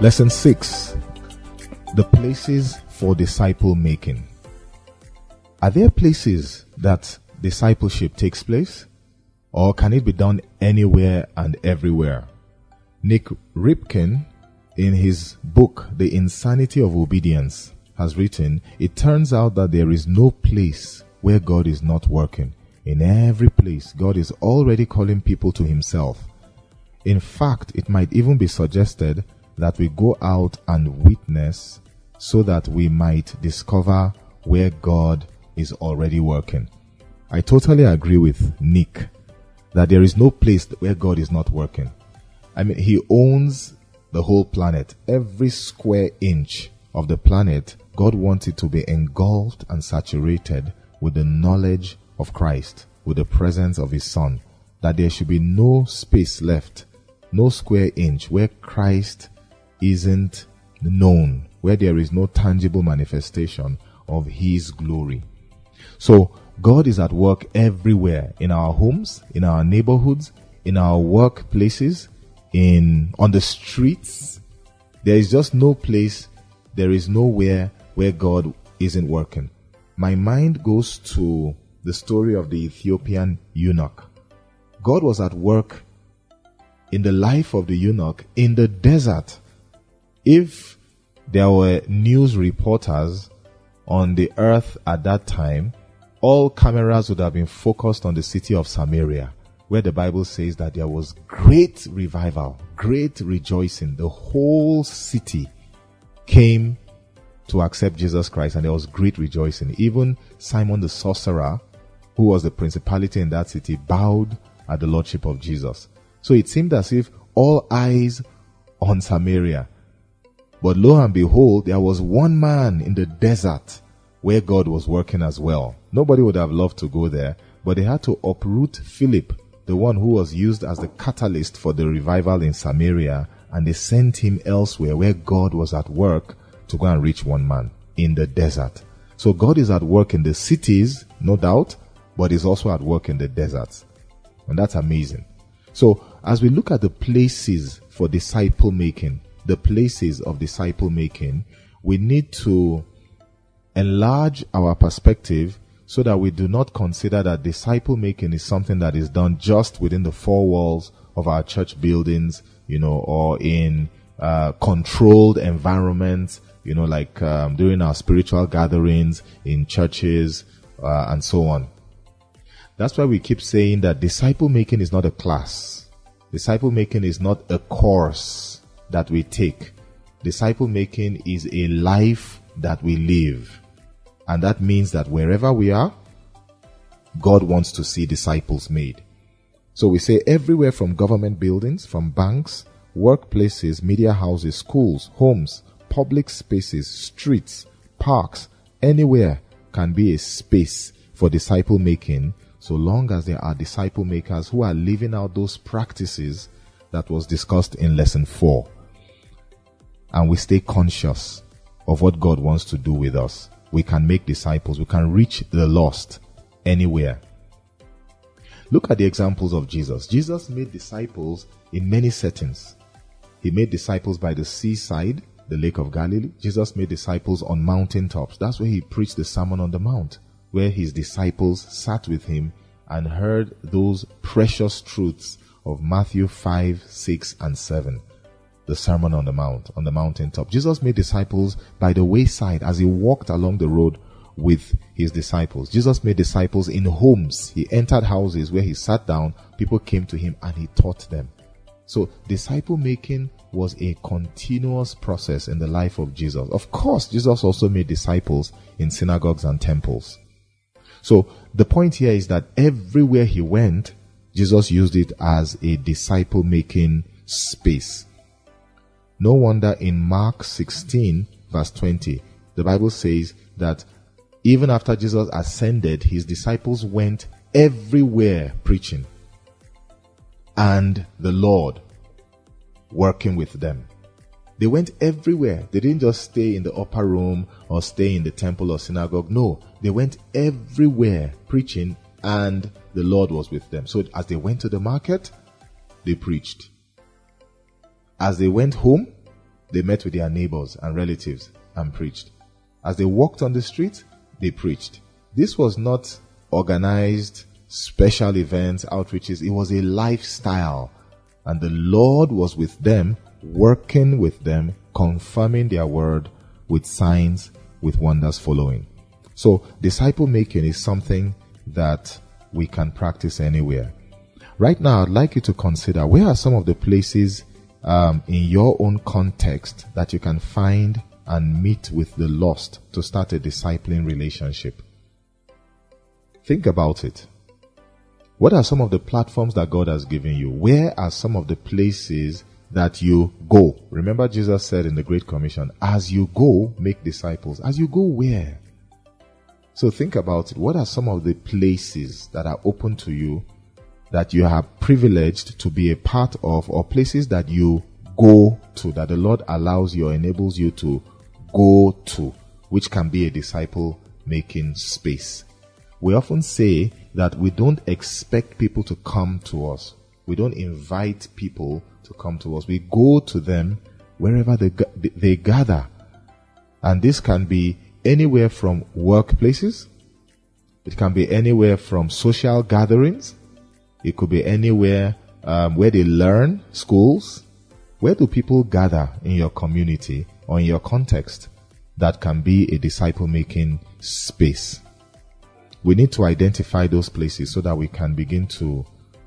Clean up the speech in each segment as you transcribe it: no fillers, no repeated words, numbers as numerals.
Lesson 6. The places for disciple making. Are there places that discipleship takes place? Or can it be done anywhere and everywhere? Nick Ripken, in his book, The Insanity of Obedience, has written, it turns out that there is no place where God is not working. In every place, God is already calling people to himself. In fact, it might even be suggested that we go out and witness so that we might discover where God is already working. I totally agree with Nick that there is no place where God is not working. I mean, he owns the whole planet. Every square inch of the planet, God wants it to be engulfed and saturated with the knowledge of Christ, with the presence of his Son, that there should be no space left, no square inch where Christ isn't known, where there is no tangible manifestation of his glory. So God is at work everywhere, in our homes, in our neighborhoods, in our workplaces, on the streets. There is just no place, there is nowhere where God isn't working. My mind goes to the story of the Ethiopian eunuch. God was at work in the life of the eunuch in the desert. If there were news reporters on the earth at that time, all cameras would have been focused on the city of Samaria, where the Bible says that there was great revival, great rejoicing. The whole city came to accept Jesus Christ, and there was great rejoicing. Even Simon the sorcerer, who was the principality in that city, bowed at the lordship of Jesus. So it seemed as if all eyes on Samaria. But lo and behold, there was one man in the desert where God was working as well. Nobody would have loved to go there, but they had to uproot Philip, the one who was used as the catalyst for the revival in Samaria, and they sent him elsewhere where God was at work to go and reach one man in the desert. So God is at work in the cities, no doubt, but he's also at work in the deserts. And that's amazing. So as we look at the places for disciple making, the places of disciple making, we need to enlarge our perspective so that we do not consider that disciple making is something that is done just within the four walls of our church buildings, or in controlled environments, like during our spiritual gatherings in churches and so on. That's why we keep saying that disciple making is not a class. Disciple making is not a course that we take. Disciple making is a life that we live. And that means that wherever we are, God wants to see disciples made. So we say everywhere, from government buildings, from banks, workplaces, media houses, schools, homes, public spaces, streets, parks, anywhere can be a space for disciple making, so long as there are disciple makers who are living out those practices that was discussed in lesson 4. And we stay conscious of what God wants to do with us. We can make disciples. We can reach the lost anywhere. Look at the examples of Jesus. Jesus made disciples in many settings. He made disciples by the seaside, the Lake of Galilee. Jesus made disciples on mountaintops. That's where he preached the Sermon on the Mount, where his disciples sat with him and heard those precious truths of Matthew 5, 6, and 7. The Sermon on the Mount, on the mountaintop. Jesus made disciples by the wayside as he walked along the road with his disciples. Jesus made disciples in homes. He entered houses where he sat down, people came to him and he taught them. So disciple making was a continuous process in the life of Jesus. Of course, Jesus also made disciples in synagogues and temples. So the point here is that everywhere he went, Jesus used it as a disciple making space. No wonder in Mark 16 verse 20, the Bible says that even after Jesus ascended, his disciples went everywhere preaching, and the Lord working with them. They went everywhere. They didn't just stay in the upper room or stay in the temple or synagogue. No, they went everywhere preaching, and the Lord was with them. So as they went to the market, they preached. As they went home, they met with their neighbors and relatives and preached. As they walked on the street, they preached. This was not organized special events, outreaches. It was a lifestyle. And the Lord was with them, working with them, confirming their word with signs, with wonders following. So disciple making is something that we can practice anywhere. Right now, I'd like you to consider, where are some of the places in your own context that you can find and meet with the lost to start a discipling relationship? Think about it. What are some of the platforms that God has given you? Where are some of the places that you go? Remember, Jesus said in the Great Commission, as you go, make disciples. As you go, where? So think about it. What are some of the places that are open to you that you are privileged to be a part of, or places that you go to, that the Lord allows you or enables you to go to, which can be a disciple making space? We often say that we don't expect people to come to us. We don't invite people to come to us. We go to them wherever they gather. And this can be anywhere from workplaces. It can be anywhere from social gatherings. It could be anywhere where they learn, schools. Where do people gather in your community or in your context that can be a disciple-making space? We need to identify those places so that we can begin to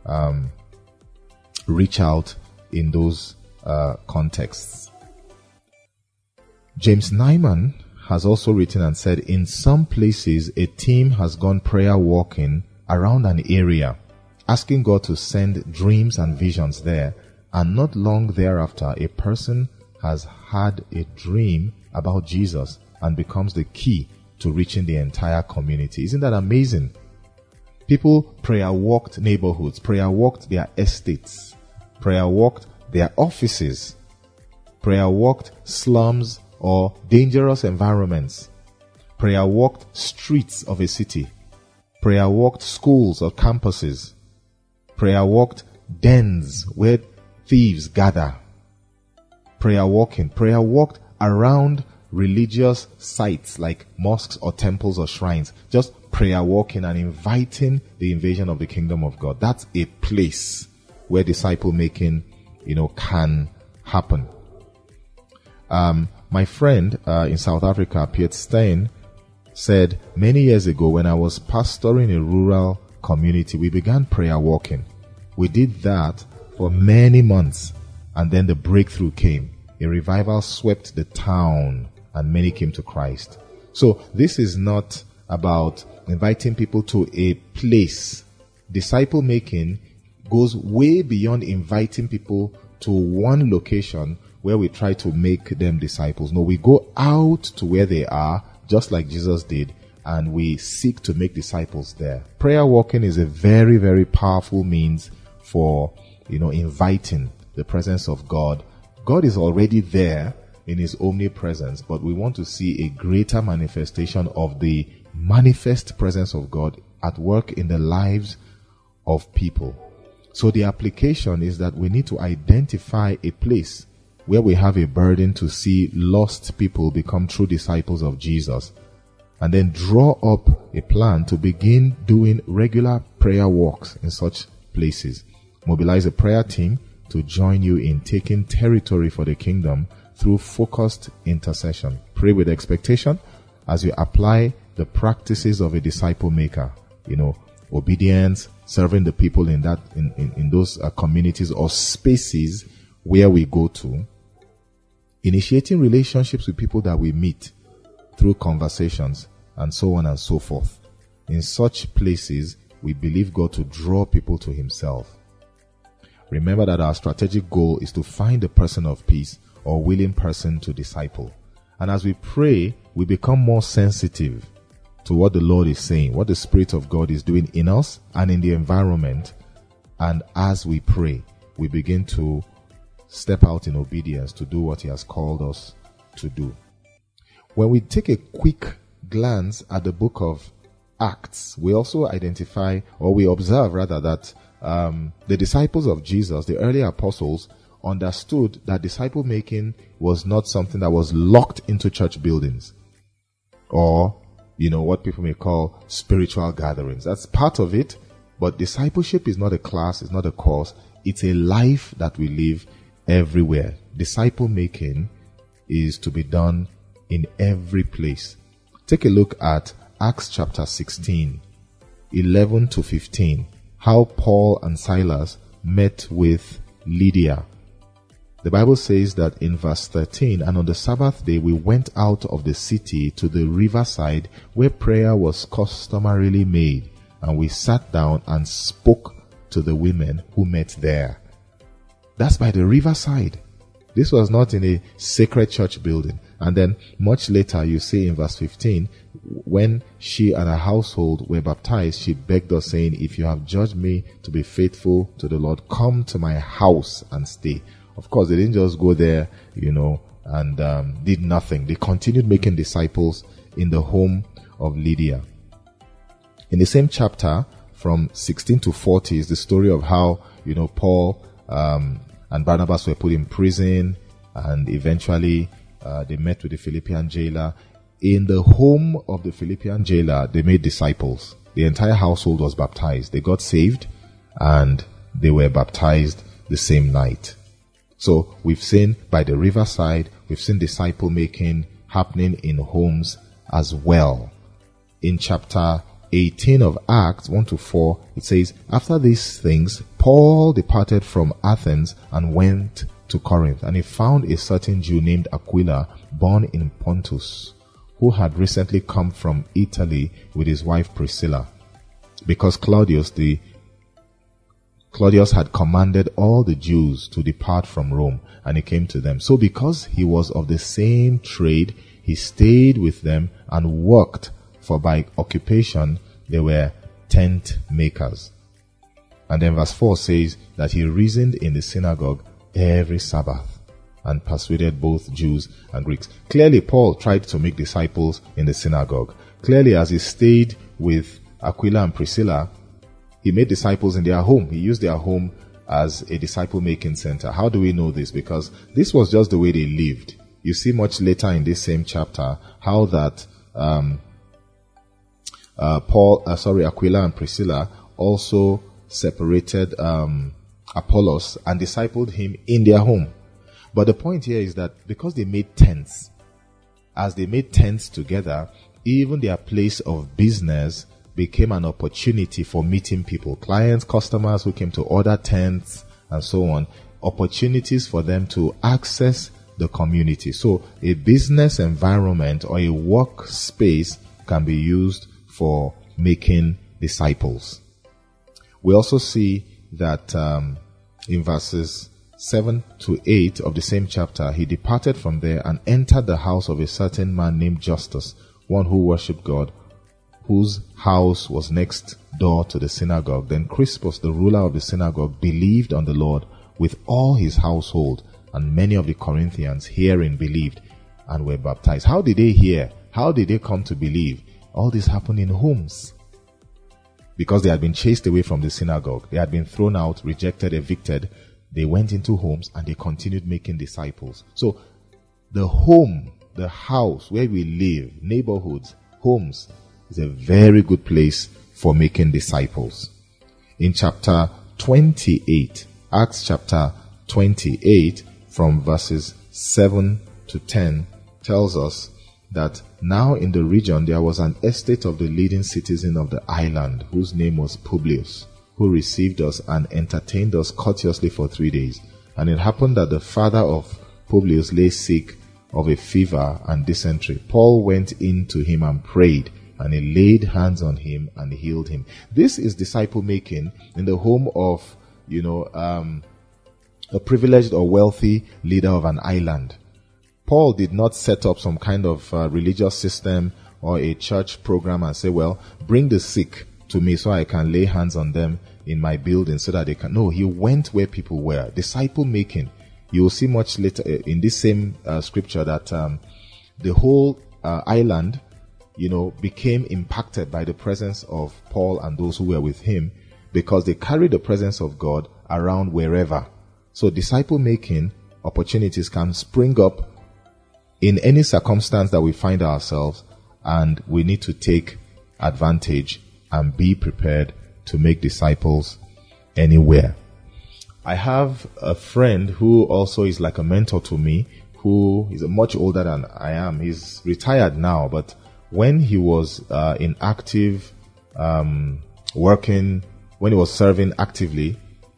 reach out in those contexts. James Nyman has also written and said, in some places, a team has gone prayer walking around an area, asking God to send dreams and visions there, and not long thereafter, a person has had a dream about Jesus and becomes the key to reaching the entire community. Isn't that amazing? People prayer walked neighborhoods, prayer walked their estates, prayer walked their offices, prayer walked slums or dangerous environments, prayer walked streets of a city, prayer walked schools or campuses, prayer walked dens where thieves gather, prayer walked around religious sites like mosques or temples or shrines, just prayer walking and inviting the invasion of the kingdom of God. That's a place where disciple making, can happen. My friend in South Africa, Piet Steyn, said many years ago when I was pastoring a rural community, we began prayer walking. We did that for many months, and then the breakthrough came. A revival swept the town and many came to Christ. So this is not about inviting people to a place. Disciple making goes way beyond inviting people to one location where we try to make them disciples. No, we go out to where they are, just like Jesus did, and we seek to make disciples there. Prayer walking is a very, very powerful means for, inviting the presence of God. God is already there in his omnipresence, but we want to see a greater manifestation of the manifest presence of God at work in the lives of people. So the application is that we need to identify a place where we have a burden to see lost people become true disciples of Jesus, and then draw up a plan to begin doing regular prayer walks in such places. Mobilize a prayer team to join you in taking territory for the kingdom through focused intercession. Pray with expectation as you apply the practices of a disciple maker. Obedience, serving the people in those communities or spaces where we go to, initiating relationships with people that we meet through conversations, and so on and so forth. In such places, we believe God to draw people to himself. Remember that our strategic goal is to find a person of peace or willing person to disciple. And as we pray, we become more sensitive to what the Lord is saying, what the Spirit of God is doing in us and in the environment. And as we pray, we begin to step out in obedience to do what he has called us to do. When we take a quick glance at the book of Acts, we also identify, or we observe rather, that the disciples of Jesus, the early apostles, understood that disciple making was not something that was locked into church buildings or, what people may call spiritual gatherings. That's part of it, but discipleship is not a class, it's not a course, it's a life that we live everywhere. Disciple making is to be done in every place. Take a look at Acts chapter 16, 11 to 15, how Paul and Silas met with Lydia. The Bible says that in verse 13, and on the Sabbath day we went out of the city to the riverside where prayer was customarily made, and we sat down and spoke to the women who met there. That's by the riverside. This was not in a sacred church building. And then much later you see in verse 15, when she and her household were baptized, she begged us, saying, if you have judged me to be faithful to the Lord, come to my house and stay. Of course, they didn't just go there, and did nothing. They continued making disciples in the home of Lydia. In the same chapter, from 16 to 40, is the story of how, Paul and Barnabas were put in prison, and eventually they met with the Philippian jailer. In the home of the Philippian jailer, they made disciples. The entire household was baptized. They got saved, and they were baptized the same night. So we've seen by the riverside, we've seen disciple making happening in homes as well. In chapter 18 of Acts 1 to 4, it says, after these things, Paul departed from Athens and went to Corinth, and he found a certain Jew named Aquila, born in Pontus, who had recently come from Italy with his wife Priscilla, because Claudius had commanded all the Jews to depart from Rome, and he came to them. So because he was of the same trade, he stayed with them and worked, for by occupation they were tent makers. And then verse 4 says that he reasoned in the synagogue every Sabbath and persuaded both Jews and Greeks. Clearly, Paul tried to make disciples in the synagogue. Clearly, as he stayed with Aquila and Priscilla, he made disciples in their home. He used their home as a disciple-making center. How do we know this? Because this was just the way they lived. You see much later in this same chapter how that Aquila and Priscilla also separated Apollos and discipled him in their home. But the point here is that because they made tents, as they made tents together, even their place of business became an opportunity for meeting people, clients, customers who came to order tents and so on, opportunities for them to access the community. So a business environment or a work space can be used for making disciples. We also see that in verses 7 to 8 of the same chapter, he departed from there and entered the house of a certain man named Justus, one who worshipped God, whose house was next door to the synagogue. Then Crispus, the ruler of the synagogue, believed on the Lord with all his household, and many of the Corinthians hearing believed and were baptized. How did they hear? How did they come to believe? All this happened in homes. Because they had been chased away from the synagogue. They had been thrown out, rejected, evicted. They went into homes and they continued making disciples. So the home, the house where we live, neighborhoods, homes, is a very good place for making disciples. In chapter 28, Acts chapter 28, from verses 7 to 10, tells us that now in the region there was an estate of the leading citizen of the island, whose name was Publius, who received us and entertained us courteously for 3 days. And it happened that the father of Publius lay sick of a fever and dysentery. Paul went in to him and prayed, and he laid hands on him and healed him. This is disciple making in the home of, a privileged or wealthy leader of an island. Paul did not set up some kind of religious system or a church program and say, well, bring the sick to me so I can lay hands on them in my building so that they can. No, he went where people were. Disciple making. You will see much later in this same scripture that the whole island, became impacted by the presence of Paul and those who were with him, because they carried the presence of God around wherever. So disciple making opportunities can spring up in any circumstance that we find ourselves, and we need to take advantage and be prepared to make disciples anywhere. I have a friend who also is like a mentor to me, who is much older than I am. He's retired now, but when he was in active working, when he was serving actively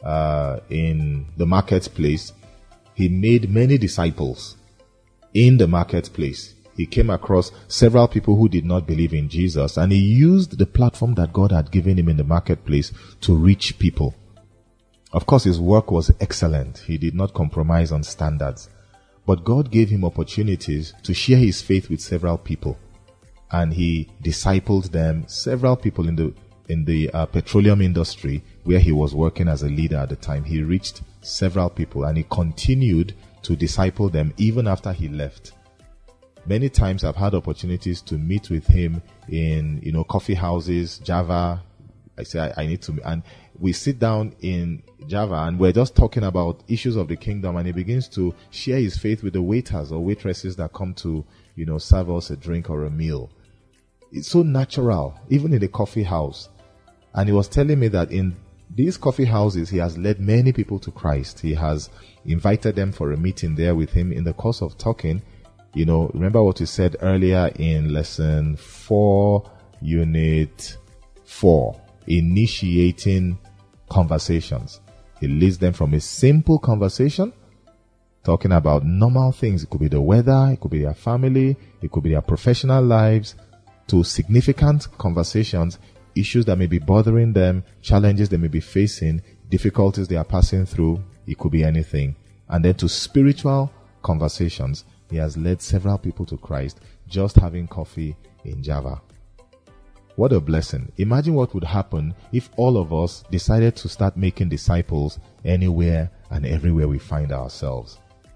in the marketplace, he made many disciples in the marketplace. He came across several people who did not believe in Jesus, and he used the platform that God had given him in the marketplace to reach people. Of course, his work was excellent. He did not compromise on standards. But God gave him opportunities to share his faith with several people. And he discipled them, several people in the petroleum industry where he was working as a leader at the time. He reached several people, and he continued to disciple them even after he left. Many times I've had opportunities to meet with him in, coffee houses, Java. I say I need to, and we sit down in Java and we're just talking about issues of the kingdom, and he begins to share his faith with the waiters or waitresses that come to, serve us a drink or a meal. It's so natural, even in the coffee house. And he was telling me that in these coffee houses, he has led many people to Christ. He has invited them for a meeting there with him. In the course of talking, remember what we said earlier in lesson 4, unit 4, initiating conversations. He leads them from a simple conversation, talking about normal things. It could be the weather, it could be their family, it could be their professional lives, to significant conversations, issues that may be bothering them, challenges they may be facing, difficulties they are passing through. It could be anything. And then to spiritual conversations. He has led several people to Christ just having coffee in Java. What a blessing. Imagine what would happen if all of us decided to start making disciples anywhere and everywhere we find ourselves.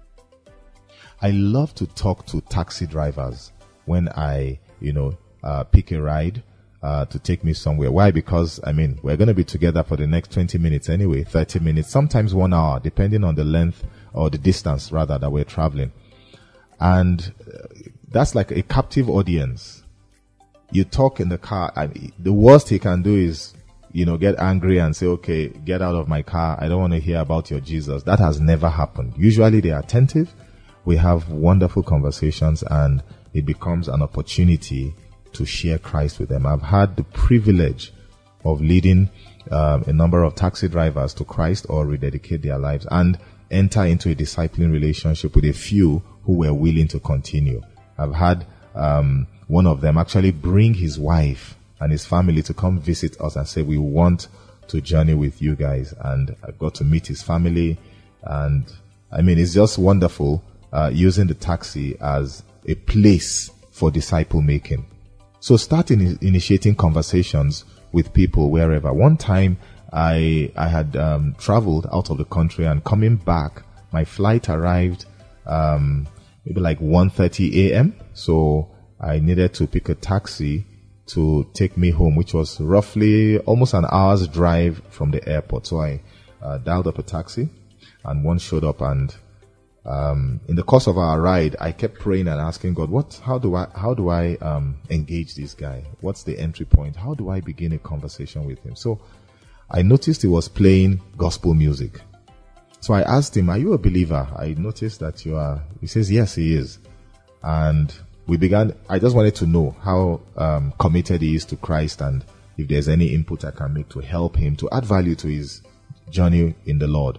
I love to talk to taxi drivers when I, pick a ride to take me somewhere. Why? Because, we're going to be together for the next 20 minutes anyway, 30 minutes, sometimes 1 hour, depending on the length or the distance rather that we're traveling. And that's like a captive audience. You talk in the car, and the worst he can do is, get angry and say, okay, get out of my car. I don't want to hear about your Jesus. That has never happened. Usually they are attentive. We have wonderful conversations, and it becomes an opportunity to share Christ with them. I've had the privilege of leading a number of taxi drivers to Christ or rededicate their lives and enter into a discipling relationship with a few who were willing to continue. I've had one of them actually bring his wife and his family to come visit us and say, we want to journey with you guys. And I got to meet his family. And it's just wonderful using the taxi as a place for disciple making. So start initiating conversations with people wherever. One time I had traveled out of the country, and coming back, my flight arrived maybe like 1:30 a.m. So I needed to pick a taxi to take me home, which was roughly almost an hour's drive from the airport. So I dialed up a taxi, and one showed up, and in the course of our ride, I kept praying and asking God, how do I engage this guy? What's the entry point? How do I begin a conversation with him? So I noticed he was playing gospel music. So I asked him, are you a believer? I noticed that you are. He says, yes, he is. And I just wanted to know how committed he is to Christ, and if there's any input I can make to help him to add value to his journey in the Lord.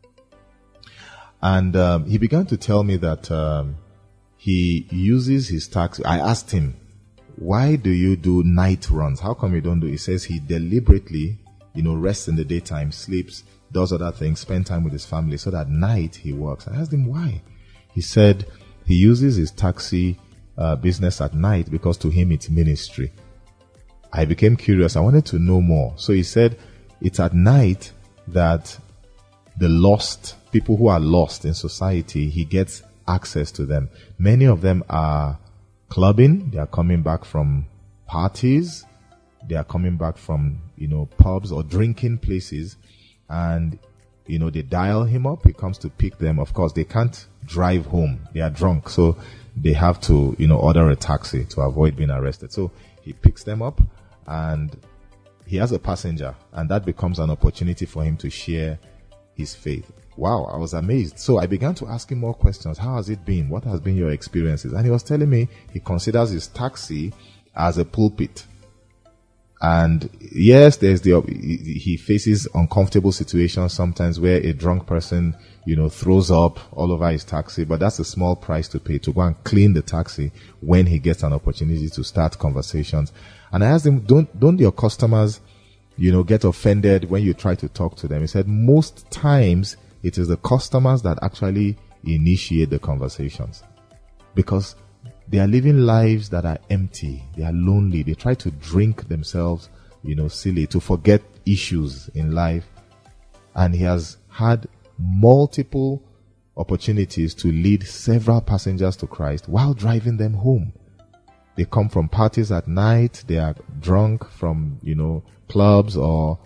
And he began to tell me that he uses his taxi. I asked him, why do you do night runs? How come you don't do? He says he deliberately, rests in the daytime, sleeps, does other things, spend time with his family, so that night he works. I asked him why. He said he uses his taxi business at night because to him it's ministry. I became curious. I wanted to know more. So he said it's at night that the lost, people who are lost in society, he gets access to them. Many of them are clubbing. They are coming back from parties. They are coming back from, pubs or drinking places. And they dial him up. He comes to pick them. Of course, they can't drive home. They are drunk. So they have to, order a taxi to avoid being arrested. So he picks them up and he has a passenger, and that becomes an opportunity for him to share his faith. Wow, I was amazed. So I began to ask him more questions. How has it been? What has been your experiences? And he was telling me he considers his taxi as a pulpit. And yes, he faces uncomfortable situations sometimes where a drunk person, throws up all over his taxi, but that's a small price to pay to go and clean the taxi when he gets an opportunity to start conversations. And I asked him, don't your customers, get offended when you try to talk to them? He said, most times it is the customers that actually initiate the conversations because they are living lives that are empty. They are lonely. They try to drink themselves, silly, to forget issues in life. And he has had multiple opportunities to lead several passengers to Christ while driving them home. They come from parties at night. They are drunk from, clubs or,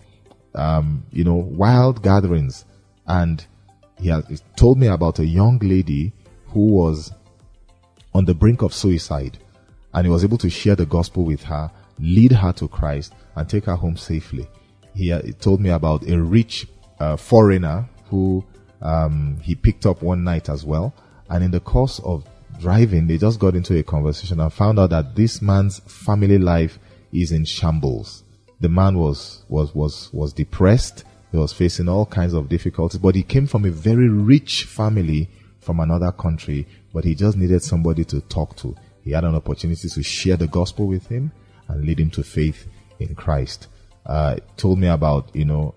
wild gatherings. And he told me about a young lady who was on the brink of suicide, and he was able to share the gospel with her, lead her to Christ, and take her home safely. He told me about a rich foreigner who he picked up one night as well, and in the course of driving, they just got into a conversation and found out that this man's family life is in shambles. The man was depressed. He was facing all kinds of difficulties, but he came from a very rich family from another country, but he just needed somebody to talk to. He had an opportunity to share the gospel with him and lead him to faith in Christ. Told me about,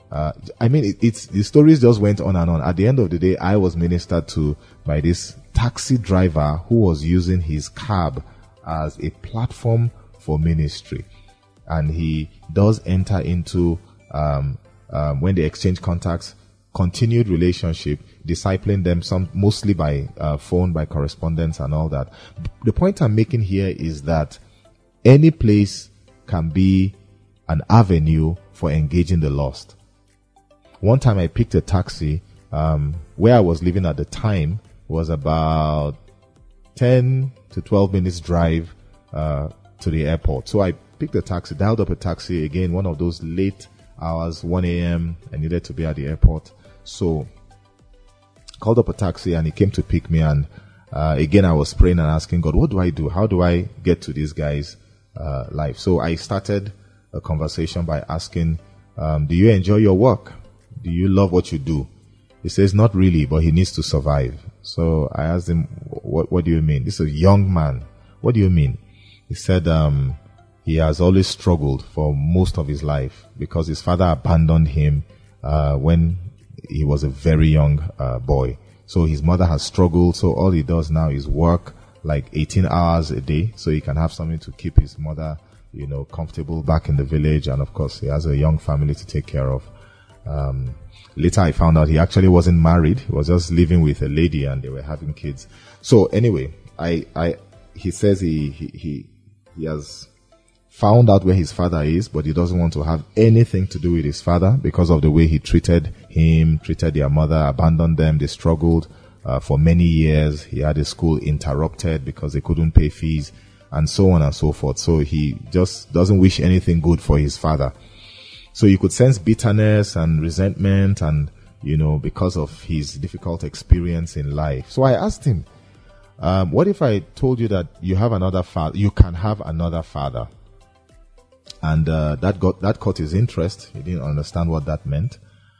the stories just went on and on. At the end of the day, I was ministered to by this taxi driver who was using his cab as a platform for ministry. And he does enter into, when they exchange contacts, continued relationship, discipling them, some mostly by phone, by correspondence and all that. The point I'm making here is that any place can be an avenue for engaging the lost. One time I picked a taxi, where I was living at the time was about 10 to 12 minutes drive to the airport. So I picked a taxi, dialed up a taxi, again, one of those late hours, 1 a.m. I needed to be at the airport. So called up a taxi and he came to pick me, and again I was praying and asking God, what do I do? How do I get to this guy's life? So I started a conversation by asking, do you enjoy your work? Do you love what you do? He says, not really, but he needs to survive. So I asked him, what do you mean? This is a young man. What do you mean? He said, he has always struggled for most of his life because his father abandoned him when he was a very young boy. So his mother has struggled. So all he does now is work like 18 hours a day so he can have something to keep his mother, comfortable back in the village. And of course, he has a young family to take care of. Later I found out he actually wasn't married. He was just living with a lady and they were having kids. So anyway, he says he has found out where his father is, but he doesn't want to have anything to do with his father because of the way he treated him, treated their mother, abandoned them. They struggled for many years. He had his school interrupted because they couldn't pay fees and so on and so forth. So he just doesn't wish anything good for his father. So you could sense bitterness and resentment and, because of his difficult experience in life. So I asked him, what if I told you that you have another father, you can have another father? And that caught his interest. He didn't understand what that meant.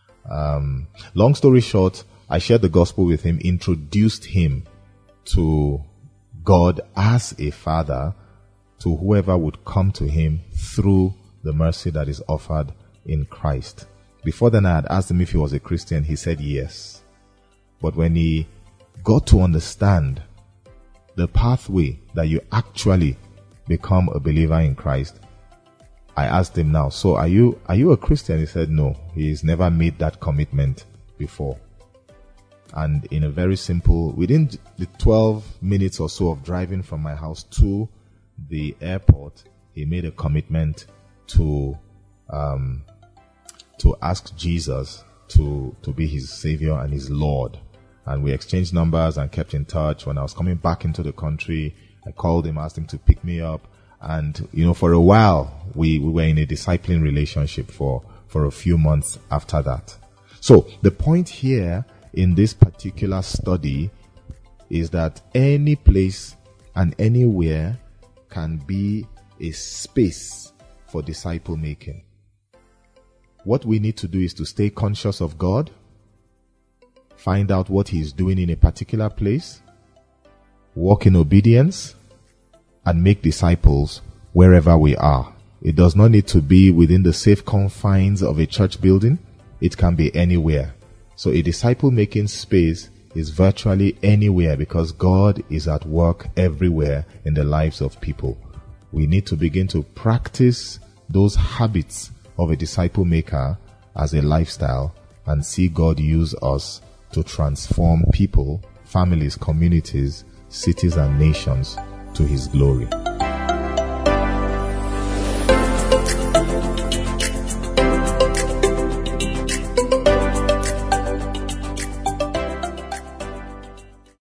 Long story short, I shared the gospel with him, introduced him to God as a father to whoever would come to him through the mercy that is offered in Christ. Before then, I had asked him if he was a Christian. He said yes. But when he got to understand the pathway that you actually become a believer in Christ, I asked him now, so are you a Christian? He said no. He's never made that commitment before. And in a very simple, within the 12 minutes or so of driving from my house to the airport, he made a commitment to ask Jesus to be his savior and his Lord. And we exchanged numbers and kept in touch. When I was coming back into the country, I called him, asked him to pick me up. And, for a while, we were in a discipling relationship for a few months after that. So the point here in this particular study is that any place and anywhere can be a space for disciple making. What we need to do is to stay conscious of God, find out what he is doing in a particular place, walk in obedience, and make disciples wherever we are. It does not need to be within the safe confines of a church building. It can be anywhere. So a disciple-making space is virtually anywhere because God is at work everywhere in the lives of people. We need to begin to practice those habits of a disciple maker as a lifestyle and see God use us to transform people, families, communities, cities, and nations to his glory.